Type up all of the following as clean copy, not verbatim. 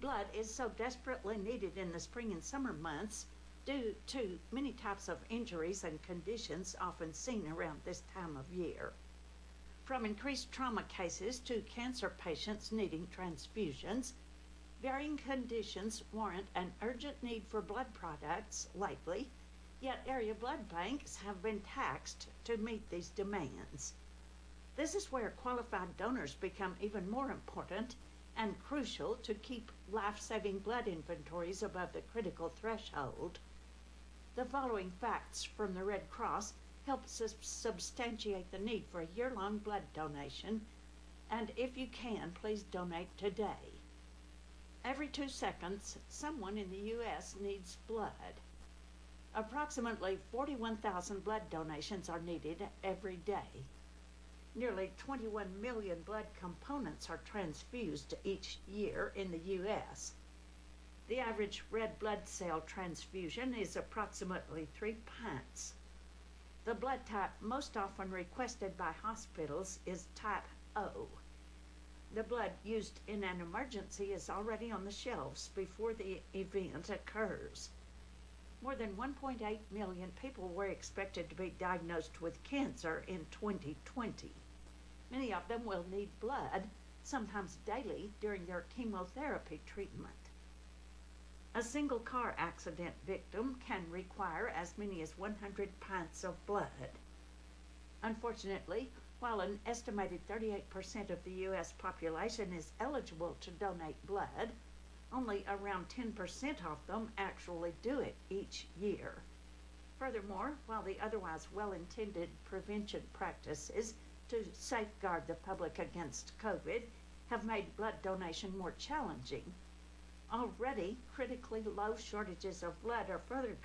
Blood is so desperately needed in the spring and summer months due to many types of injuries and conditions often seen around this time of year. From increased trauma cases to cancer patients needing transfusions, varying conditions warrant an urgent need for blood products lately, yet area blood banks have been taxed to meet these demands. This is where qualified donors become even more important and crucial to keep life-saving blood inventories above the critical threshold. The following facts from the Red Cross help substantiate the need for a year-long blood donation, and if you can, please donate today. Every 2 seconds, someone in the U.S. needs blood. Approximately 41,000 blood donations are needed every day. Nearly 21 million blood components are transfused each year in the U.S. The average red blood cell transfusion is approximately 3 pints. The blood type most often requested by hospitals is type O. The blood used in an emergency is already on the shelves before the event occurs. More than 1.8 million people were expected to be diagnosed with cancer in 2020. Many of them will need blood, sometimes daily, during their chemotherapy treatment. A single car accident victim can require as many as 100 pints of blood. Unfortunately, while an estimated 38% of the U.S. population is eligible to donate blood, only around 10% of them actually do it each year. Furthermore, while the otherwise well-intended prevention practices to safeguard the public against COVID have made blood donation more challenging, already critically low shortages of blood are further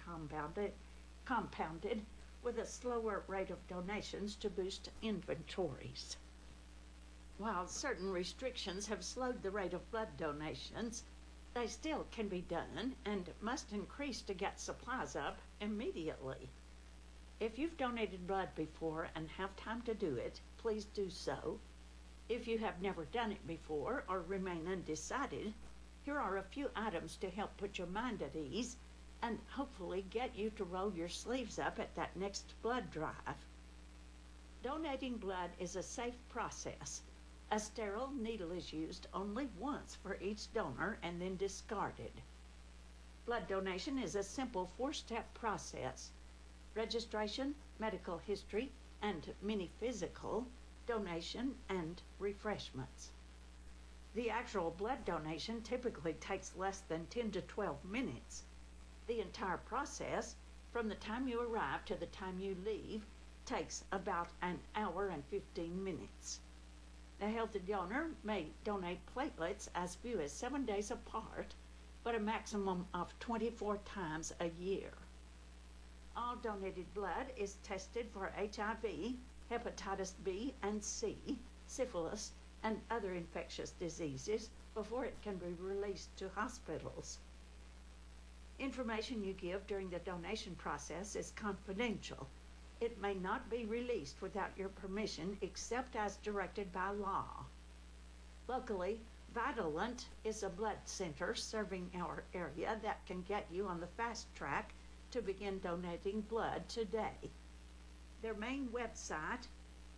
compounded with a slower rate of donations to boost inventories. While certain restrictions have slowed the rate of blood donations, they still can be done and must increase to get supplies up immediately. If you've donated blood before and have time to do it, please do so. If you have never done it before or remain undecided, here are a few items to help put your mind at ease and hopefully get you to roll your sleeves up at that next blood drive. Donating blood is a safe process. A sterile needle is used only once for each donor and then discarded. Blood donation is a simple 4-step process: registration, medical history, and mini physical, donation, and refreshments. The actual blood donation typically takes less than 10 to 12 minutes. The entire process, from the time you arrive to the time you leave, takes about an hour and 15 minutes. The healthy donor may donate platelets as few as 7 days apart, but a maximum of 24 times a year. All donated blood is tested for HIV, hepatitis B and C, syphilis, and other infectious diseases before it can be released to hospitals. Information you give during the donation process is confidential. It may not be released without your permission except as directed by law. Locally, Vitalant is a blood center serving our area that can get you on the fast track to begin donating blood today. Their main website,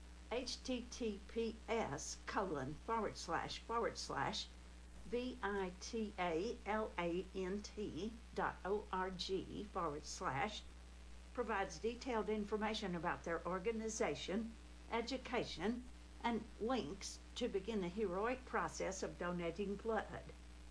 VITALANT.org/ provides detailed information about their organization, education, and links to begin the heroic process of donating blood.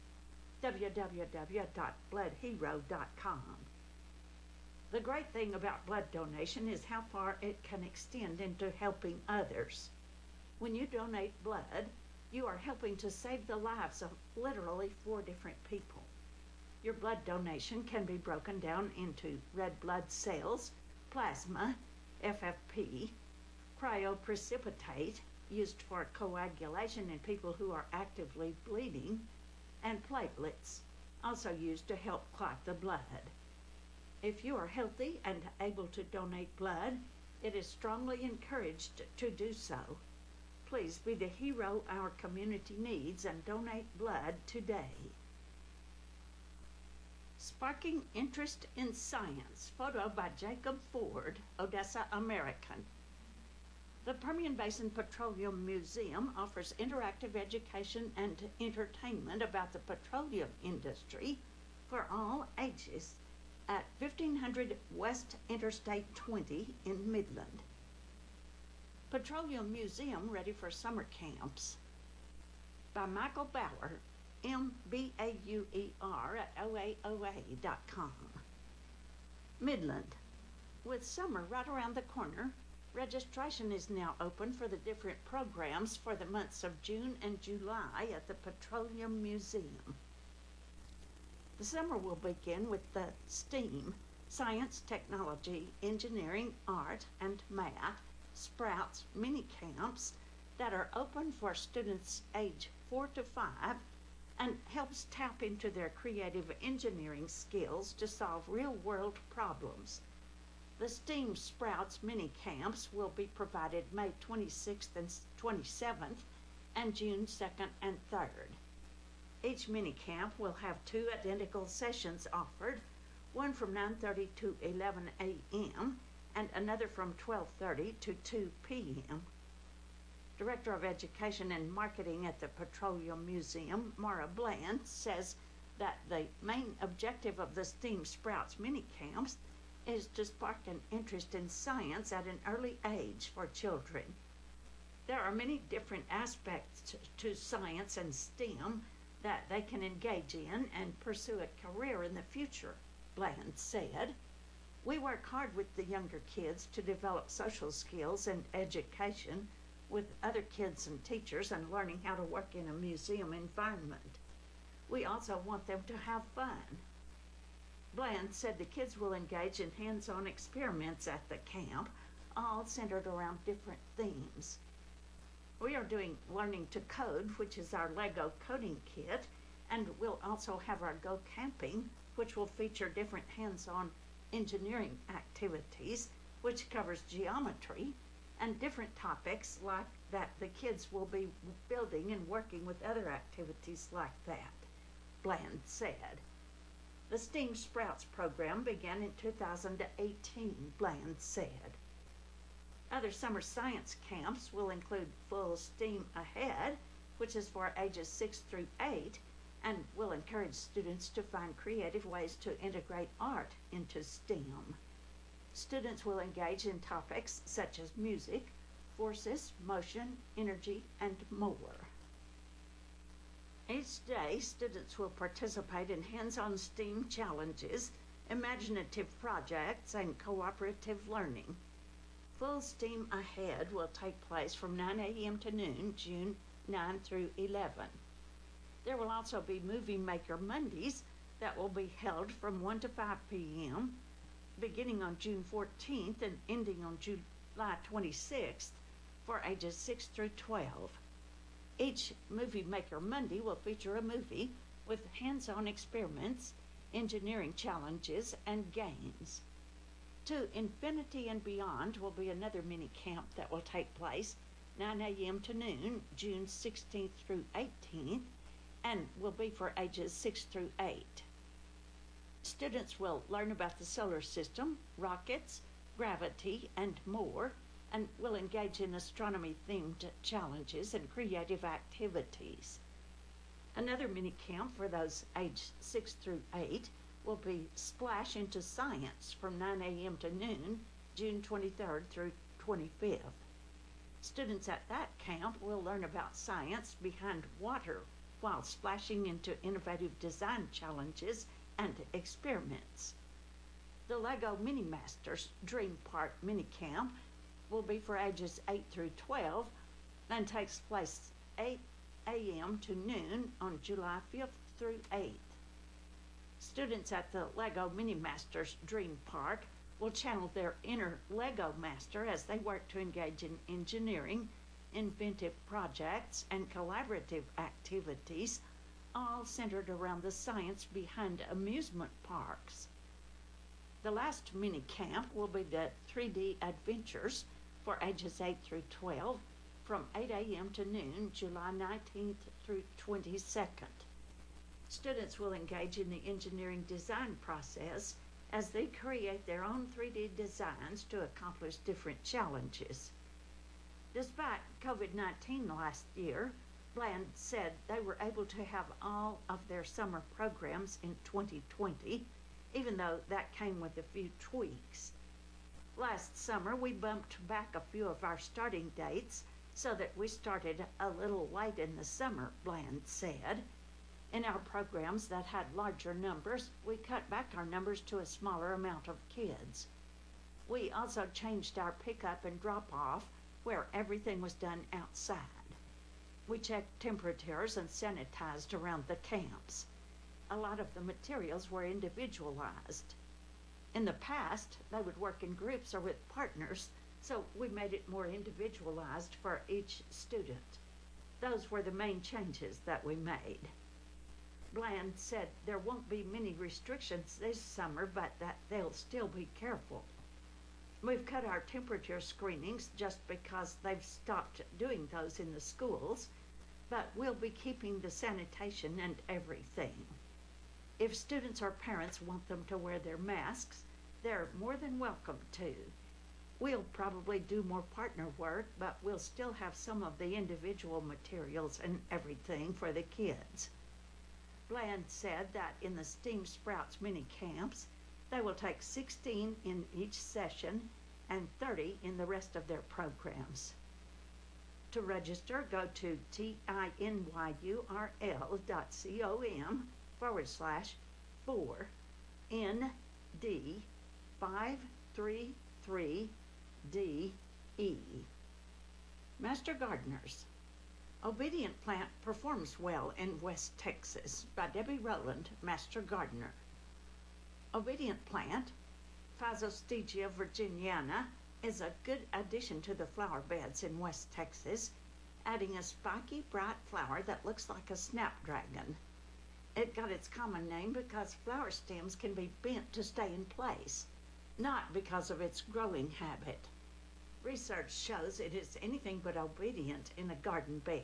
www.bloodhero.com. The great thing about blood donation is how far it can extend into helping others. When you donate blood, you are helping to save the lives of literally 4 different people. Your blood donation can be broken down into red blood cells, plasma, FFP, cryoprecipitate, used for coagulation in people who are actively bleeding, and platelets, also used to help clot the blood. If you are healthy and able to donate blood, it is strongly encouraged to do so. Please be the hero our community needs and donate blood today. Sparking Interest in Science, photo by Jacob Ford, Odessa American. The Permian Basin Petroleum Museum offers interactive education and entertainment about the petroleum industry for all ages at 1500 West Interstate 20 in Midland. Petroleum Museum ready for summer camps by Michael Bauer, MBAUER at OAOA.com. Midland. With summer right around the corner, registration is now open for the different programs for the months of June and July at the Petroleum Museum. The summer will begin with the STEAM, Science, Technology, Engineering, Art, and Math, Sprouts mini camps that are open for students age 4 to 5 and helps tap into their creative engineering skills to solve real-world problems. The STEAM Sprouts mini camps will be provided May 26th and 27th and June 2nd and 3rd. Each mini camp will have 2 identical sessions offered, one from 9:30 to 11 a.m. and another from 12:30 to 2 p.m. Director of Education and Marketing at the Petroleum Museum, Mara Bland, says that the main objective of the STEAM Sprouts mini camps is to spark an interest in science at an early age for children. There are many different aspects to science and STEM that they can engage in and pursue a career in the future, Bland said. We work hard with the younger kids to develop social skills and education with other kids and teachers and learning how to work in a museum environment. We also want them to have fun. Bland said the kids will engage in hands-on experiments at the camp, all centered around different themes. We are doing Learning to Code, which is our Lego coding kit, and we'll also have our Go Camping, which will feature different hands-on engineering activities, which covers geometry, and different topics like that the kids will be building and working with other activities like that, Bland said. The STEAM Sprouts program began in 2018, Bland said. Other summer science camps will include Full Steam Ahead, which is for ages 6 through 8, and will encourage students to find creative ways to integrate art into STEM. Students will engage in topics such as music, forces, motion, energy, and more. Each day, students will participate in hands-on STEAM challenges, imaginative projects, and cooperative learning. Full Steam Ahead will take place from 9 a.m. to noon, June 9 through 11. There will also be Movie Maker Mondays that will be held from 1 to 5 p.m., beginning on June 14th and ending on July 26th for ages 6 through 12. Each Movie Maker Monday will feature a movie with hands-on experiments, engineering challenges, and games. To Infinity and Beyond will be another mini camp that will take place 9 a.m. to noon, June 16th through 18th, and will be for ages 6 through 8. Students will learn about the solar system, rockets, gravity, and more, and will engage in astronomy-themed challenges and creative activities. Another mini camp for those aged 6 through 8 will be Splash into Science from 9 a.m. to noon, June 23rd through 25th. Students at that camp will learn about science behind water while splashing into innovative design challenges and experiments. The Lego Mini Masters Dream Park Mini Camp will be for ages 8 through 12 and takes place 8 a.m. to noon on July 5th through 8th. Students at the Lego Mini Masters Dream Park will channel their inner Lego master as they work to engage in engineering, inventive projects, and collaborative activities, all centered around the science behind amusement parks. The last mini camp will be the 3D Adventures for ages 8 through 12 from 8 a.m. to noon, July 19th through 22nd. Students will engage in the engineering design process as they create their own 3D designs to accomplish different challenges. Despite COVID-19 last year, Bland said they were able to have all of their summer programs in 2020, even though that came with a few tweaks. Last summer, we bumped back a few of our starting dates so that we started a little late in the summer, Bland said. In our programs that had larger numbers, we cut back our numbers to a smaller amount of kids. We also changed our pickup and drop-off where everything was done outside. We checked temperatures and sanitized around the camps. A lot of the materials were individualized. In the past, they would work in groups or with partners, so we made it more individualized for each student. Those were the main changes that we made. Bland said there won't be many restrictions this summer, but that they'll still be careful. We've cut our temperature screenings just because they've stopped doing those in the schools, but we'll be keeping the sanitation and everything. If students or parents want them to wear their masks, they're more than welcome to. We'll probably do more partner work, but we'll still have some of the individual materials and everything for the kids. Bland said that in the Steam Sprouts mini camps, they will take 16 in each session and 30 in the rest of their programs. To register, go to tinyurl.com/4ND533DE. Master Gardeners. Obedient Plant performs well in West Texas by Debbie Rowland, Master Gardener. Obedient Plant, Physostegia virginiana, is a good addition to the flower beds in West Texas, adding a spiky, bright flower that looks like a snapdragon. It got its common name because flower stems can be bent to stay in place, not because of its growing habit. Research shows it is anything but obedient in a garden bed.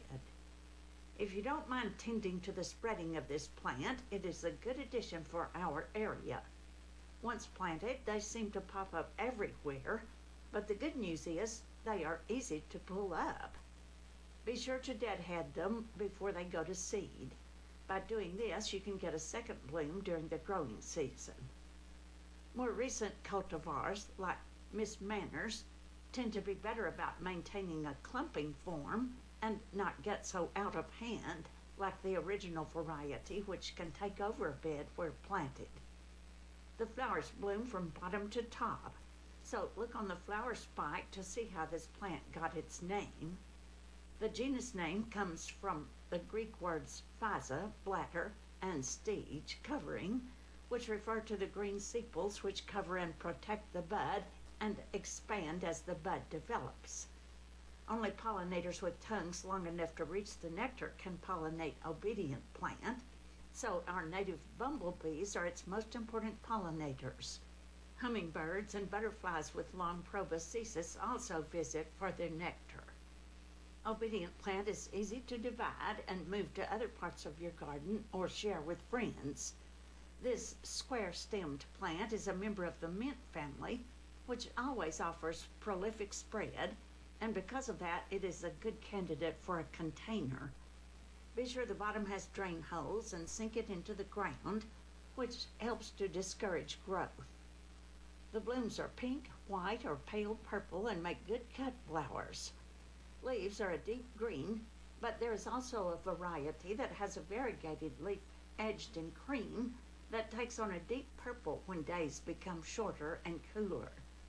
If you don't mind tending to the spreading of this plant, it is a good addition for our area. Once planted, they seem to pop up everywhere, but the good news is they are easy to pull up. Be sure to deadhead them before they go to seed. By doing this, you can get a second bloom during the growing season. More recent cultivars, like Miss Manners, tend to be better about maintaining a clumping form and not get so out of hand like the original variety, which can take over a bed where planted. The flowers bloom from bottom to top, so look on the flower spike to see how this plant got its name. The genus name comes from the Greek words physa, bladder, and stige, covering, which refer to the green sepals which cover and protect the bud and expand as the bud develops. Only pollinators with tongues long enough to reach the nectar can pollinate Obedient Plant, so our native bumblebees are its most important pollinators. Hummingbirds and butterflies with long proboscis also visit for their nectar. Obedient Plant is easy to divide and move to other parts of your garden or share with friends. This square-stemmed plant is a member of the mint family, which always offers prolific spread, and because of that, it is a good candidate for a container. Be sure the bottom has drain holes and sink it into the ground, which helps to discourage growth. The blooms are pink, white, or pale purple and make good cut flowers. Leaves are a deep green, but there is also a variety that has a variegated leaf edged in cream that takes on a deep purple when days become shorter and cooler.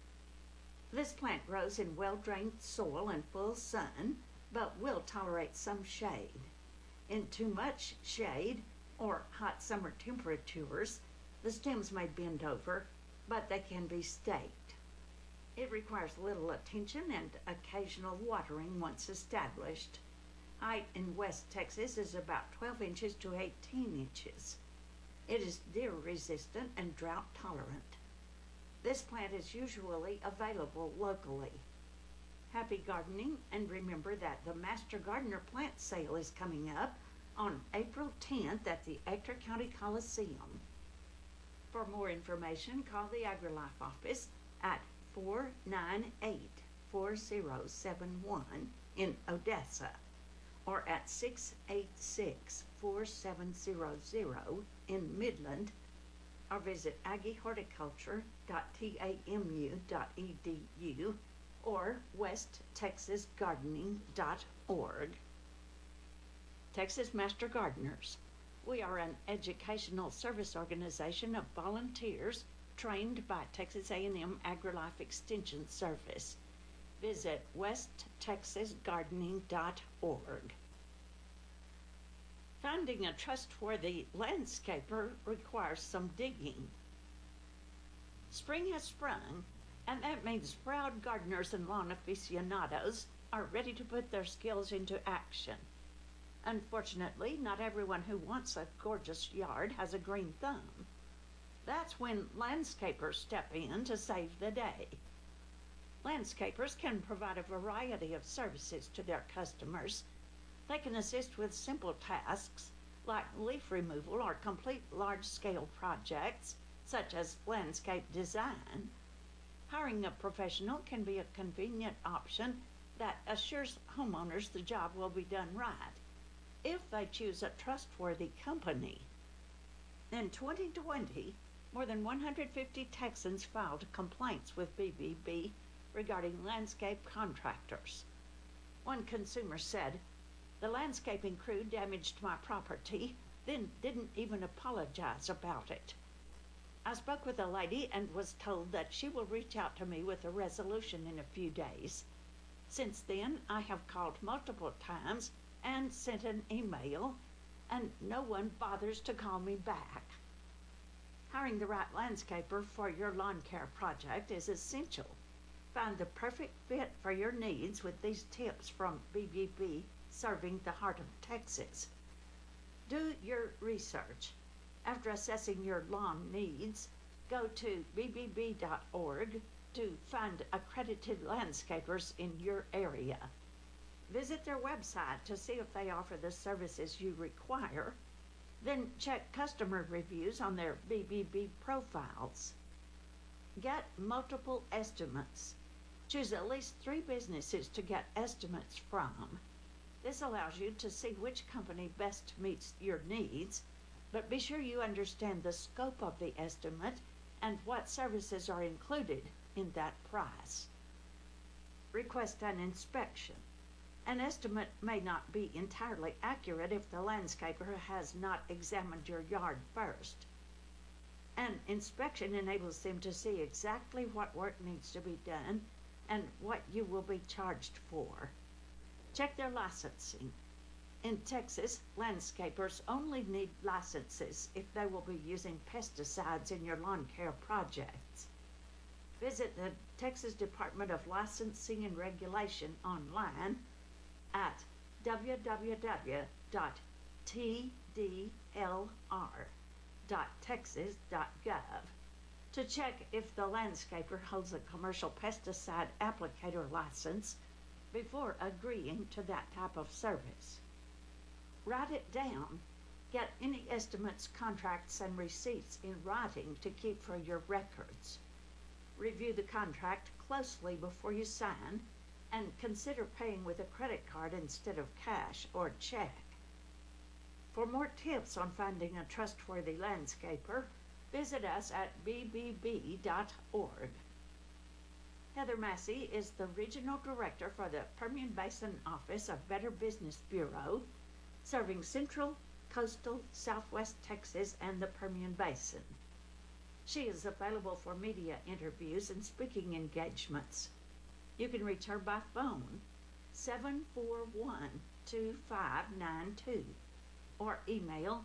This plant grows in well-drained soil and full sun, but will tolerate some shade. In too much shade or hot summer temperatures, the stems may bend over, but they can be staked. It requires little attention and occasional watering once established. Height in West Texas is about 12 inches to 18 inches. It is deer resistant and drought tolerant. This plant is usually available locally. Happy gardening, and remember that the Master Gardener plant sale is coming up on April 10th at the Ector County Coliseum. For more information, call the AgriLife office at 498-4071 in Odessa or at 686-4700 in Midland, or visit aggiehorticulture.tamu.edu or westtexasgardening.org. Texas Master Gardeners. We are an educational service organization of volunteers trained by Texas A&M AgriLife Extension Service. Visit westtexasgardening.org. Finding a trustworthy landscaper requires some digging. Spring has sprung, and that means proud gardeners and lawn aficionados are ready to put their skills into action. Unfortunately, not everyone who wants a gorgeous yard has a green thumb. That's when landscapers step in to save the day. Landscapers can provide a variety of services to their customers. They can assist with simple tasks like leaf removal or complete large-scale projects such as landscape design. Hiring a professional can be a convenient option that assures homeowners the job will be done right if they choose a trustworthy company. In 2020, more than 150 Texans filed complaints with BBB regarding landscape contractors. One consumer said, "The landscaping crew damaged my property, then didn't even apologize about it. I spoke with a lady and was told that she will reach out to me with a resolution in a few days. Since then, I have called multiple times and sent an email, and no one bothers to call me back." Hiring the right landscaper for your lawn care project is essential. Find the perfect fit for your needs with these tips from BBB, serving the heart of Texas. Do your research. After assessing your lawn needs, go to bbb.org to find accredited landscapers in your area. Visit their website to see if they offer the services you require. Then check customer reviews on their BBB profiles. Get multiple estimates. Choose at least 3 businesses to get estimates from. This allows you to see which company best meets your needs, but be sure you understand the scope of the estimate and what services are included in that price. Request an inspection. An estimate may not be entirely accurate if the landscaper has not examined your yard first. An inspection enables them to see exactly what work needs to be done and what you will be charged for. Check their licensing. In Texas, landscapers only need licenses if they will be using pesticides in your lawn care projects. Visit the Texas Department of Licensing and Regulation online at www.tdlr.texas.gov to check if the landscaper holds a commercial pesticide applicator license before agreeing to that type of service. Write it down. Get any estimates, contracts, and receipts in writing to keep for your records. Review the contract closely before you sign and consider paying with a credit card instead of cash or check. For more tips on finding a trustworthy landscaper, visit us at bbb.org. Heather Massey is the Regional Director for the Permian Basin Office of Better Business Bureau, serving Central, Coastal, Southwest Texas, and the Permian Basin. She is available for media interviews and speaking engagements. You can reach her by phone, 741-2592, or email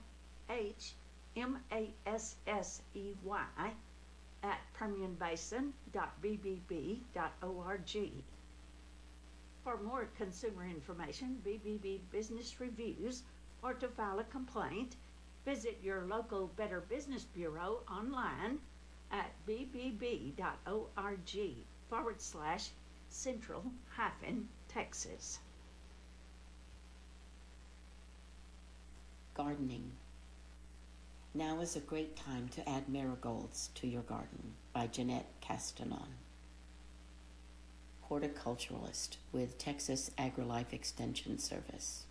hmassey@permianbasin.bbb.org. For more consumer information, BBB business reviews, or to file a complaint, visit your local Better Business Bureau online at bbb.org/Central-Texas. Gardening. Now is a great time to add marigolds to your garden by Jeanette Castanon, horticulturalist with Texas AgriLife Extension Service.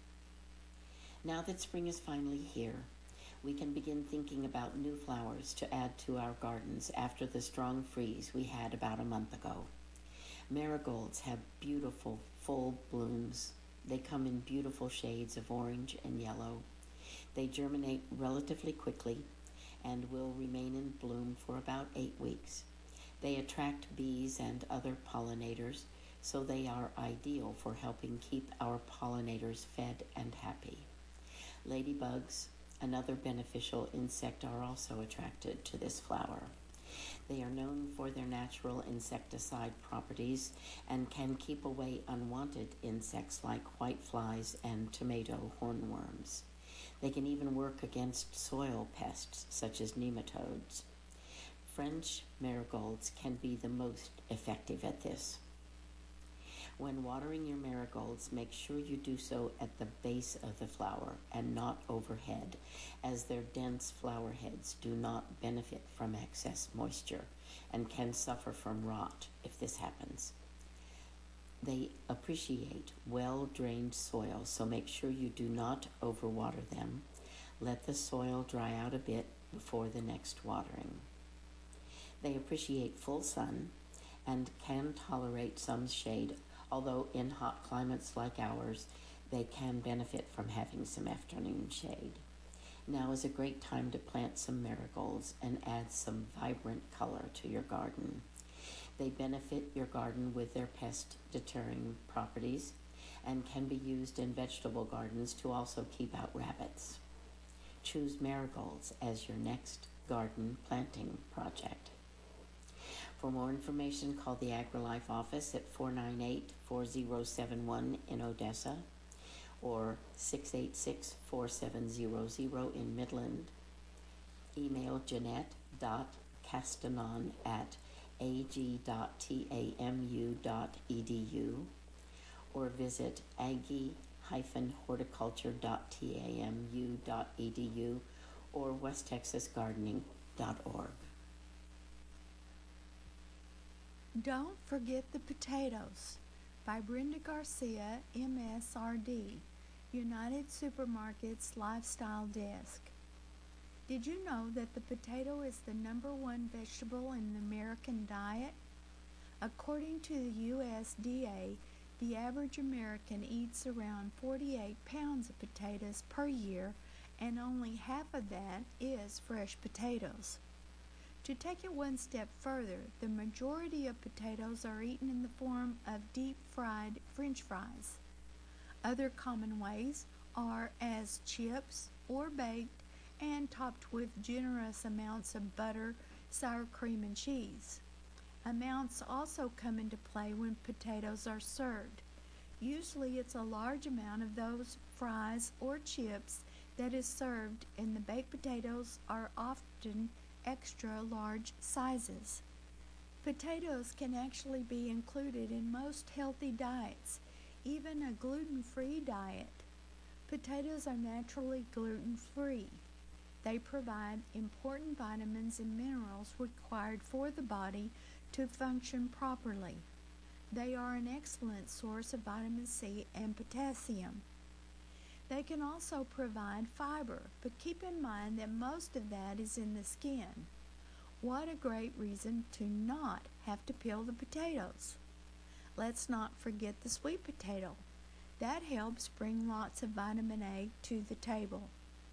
Now that spring is finally here, we can begin thinking about new flowers to add to our gardens after the strong freeze we had about a month ago. Marigolds have beautiful full blooms. They come in beautiful shades of orange and yellow. They germinate relatively quickly and will remain in bloom for about 8 weeks. They attract bees and other pollinators, so they are ideal for helping keep our pollinators fed and happy. Ladybugs, another beneficial insect, are also attracted to this flower. They are known for their natural insecticide properties and can keep away unwanted insects like whiteflies and tomato hornworms. They can even work against soil pests such as nematodes. French marigolds can be the most effective at this. When watering your marigolds, make sure you do so at the base of the flower and not overhead, as their dense flower heads do not benefit from excess moisture and can suffer from rot if this happens. They appreciate well-drained soil, so make sure you do not overwater them. Let the soil dry out a bit before the next watering. They appreciate full sun and can tolerate some shade, although in hot climates like ours, they can benefit from having some afternoon shade. Now is a great time to plant some marigolds and add some vibrant color to your garden. They benefit your garden with their pest-deterring properties and can be used in vegetable gardens to also keep out rabbits. Choose marigolds as your next garden planting project. For more information, call the AgriLife office at 498-4071 in Odessa or 686-4700 in Midland. Email jeanette.castanon@ag.tamu.edu or visit aggie-horticulture.tamu.edu or westtexasgardening.org. Don't Forget the Potatoes by Brenda Garcia, MSRD, United Supermarkets Lifestyle Desk. Did you know that the potato is the #1 vegetable in the American diet? According to the USDA, the average American eats around 48 pounds of potatoes per year, and only half of that is fresh potatoes. To take it one step further, the majority of potatoes are eaten in the form of deep-fried French fries. Other common ways are as chips or baked and topped with generous amounts of butter, sour cream, and cheese. Amounts also come into play when potatoes are served. Usually it's a large amount of those fries or chips that is served, and the baked potatoes are often extra large sizes. Potatoes can actually be included in most healthy diets, even a gluten-free diet. Potatoes are naturally gluten-free. They provide important vitamins and minerals required for the body to function properly. They are an excellent source of vitamin C and potassium. They can also provide fiber, but keep in mind that most of that is in the skin. What a great reason to not have to peel the potatoes. Let's not forget the sweet potato. That helps bring lots of vitamin A to the table.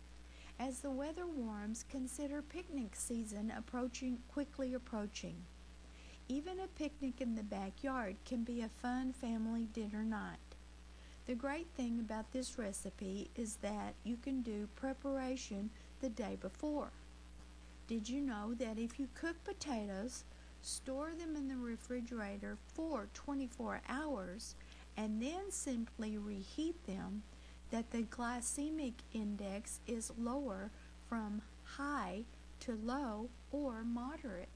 As the weather warms, consider picnic season quickly approaching. Even a picnic in the backyard can be a fun family dinner night. The great thing about this recipe is that you can do preparation the day before. Did you know that if you cook potatoes, store them in the refrigerator for 24 hours, and then simply reheat them, that the glycemic index is lower from high to low or moderate?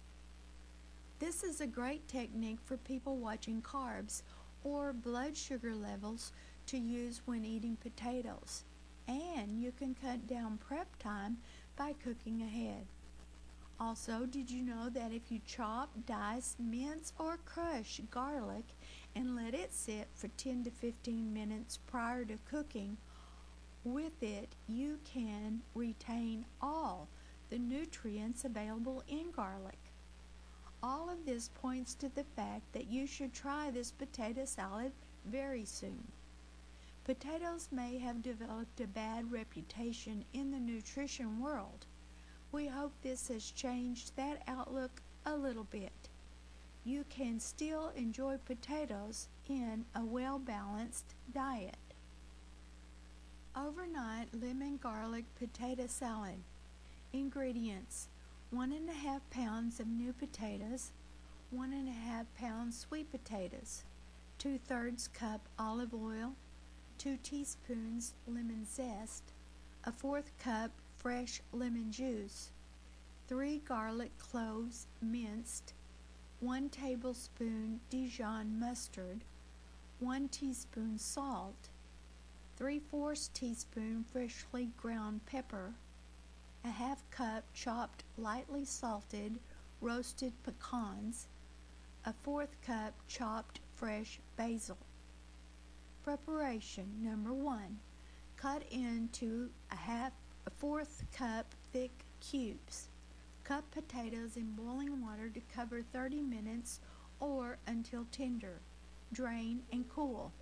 This is a great technique for people watching carbs or blood sugar levels to use when eating potatoes, and you can cut down prep time by cooking ahead. Also, did you know that if you chop, dice, mince, or crush garlic and let it sit for 10 to 15 minutes prior to cooking, with it you can retain all the nutrients available in garlic. All of this points to the fact that you should try this potato salad very soon. Potatoes may have developed a bad reputation in the nutrition world. We hope this has changed that outlook a little bit. You can still enjoy potatoes in a well-balanced diet. Overnight lemon garlic potato salad. Ingredients: 1.5 pounds of new potatoes, 1.5 pounds sweet potatoes, 2/3 cup olive oil, 2 teaspoons lemon zest, a 1/4 cup fresh lemon juice, 3 garlic cloves minced, 1 tablespoon Dijon mustard, 1 teaspoon salt, 3/4 teaspoon freshly ground pepper, a 1/2 cup chopped lightly salted roasted pecans, a 1/4 cup chopped fresh basil. Preparation number 1. Cut into a 1/4 cup thick cubes. Cut potatoes in boiling water to cover 30 minutes or until tender. Drain and cool.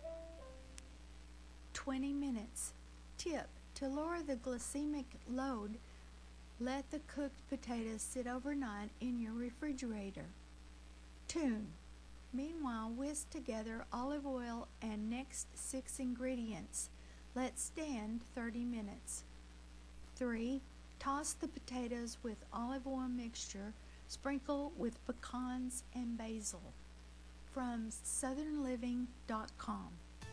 20 minutes. Tip: to lower the glycemic load, let the cooked potatoes sit overnight in your refrigerator. Tune. Meanwhile, whisk together olive oil and next 6 ingredients. Let stand 30 minutes. 3. Toss the potatoes with olive oil mixture. Sprinkle with pecans and basil. From southernliving.com.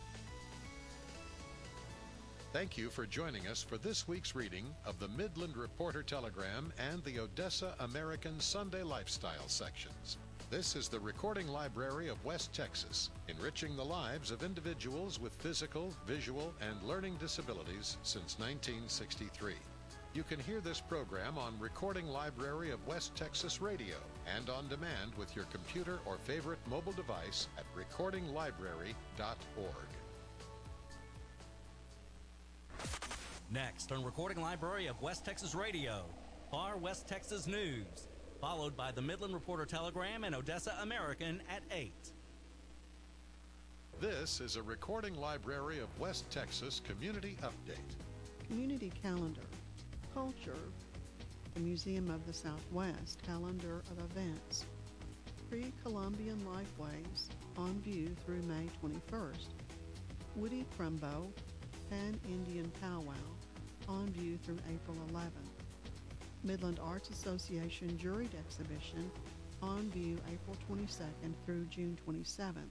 Thank you for joining us for this week's reading of the Midland Reporter Telegram and the Odessa American Sunday Lifestyle sections. This is the Recording Library of West Texas, enriching the lives of individuals with physical, visual, and learning disabilities since 1963. You can hear this program on Recording Library of West Texas Radio and on demand with your computer or favorite mobile device at recordinglibrary.org. Next on Recording Library of West Texas Radio, Far West Texas News, followed by the Midland Reporter Telegram and Odessa American at 8. This is a Recording Library of West Texas Community Update. Community Calendar. Culture. The Museum of the Southwest Calendar of Events. Pre-Columbian Lifeways on view through May 21st. Woody Crumbo Pan-Indian Powwow on view through April 11th. Midland Arts Association Juried Exhibition on view April 22nd through June 27th.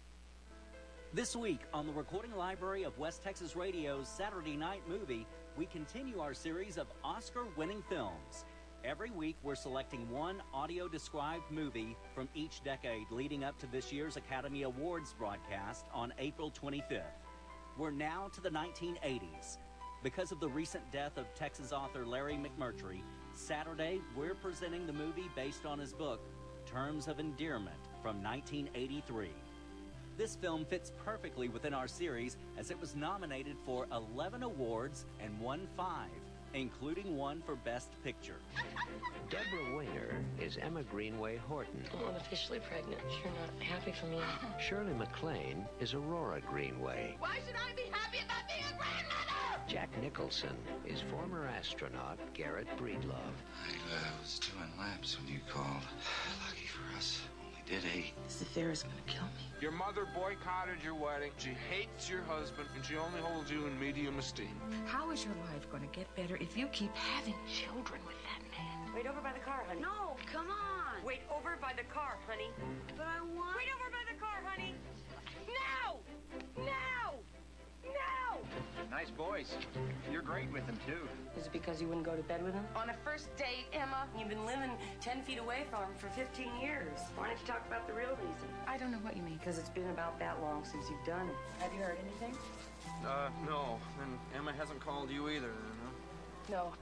This week on the Recording Library of West Texas Radio's Saturday Night Movie, we continue our series of Oscar-winning films. Every week we're selecting one audio-described movie from each decade leading up to this year's Academy Awards broadcast on April 25th. We're now to the 1980s. Because of the recent death of Texas author Larry McMurtry, Saturday we're presenting the movie based on his book, Terms of Endearment, from 1983. This film fits perfectly within our series as it was nominated for 11 awards and won 5, including one for Best Picture. Deborah Wainer is Emma Greenway Horton. I'm unofficially pregnant. You're not happy for me. Shirley MacLaine is Aurora Greenway. Why should I be happy about being a grandmother? Jack Nicholson is former astronaut Garrett Breedlove. I was doing laps when you called. Lucky for us. Only did 8. This affair is gonna kill me. Your mother boycotted your wedding. She hates your husband, and she only holds you in medium esteem. How is your life gonna get better if you keep having children with that man? Wait over by the car, honey. No, come on. Wait over by the car, honey. But I want... Wait over by the car, honey. Now! Now! Now! Nice boys. You're great with them, too. Is it because you wouldn't go to bed with him? On a first date, Emma. You've been living 10 feet away from him for 15 years. Why don't you talk about the real reason? I don't know what you mean. Because it's been about that long since you've done it. Have you heard anything? No. And Emma hasn't called you either, then, huh? No.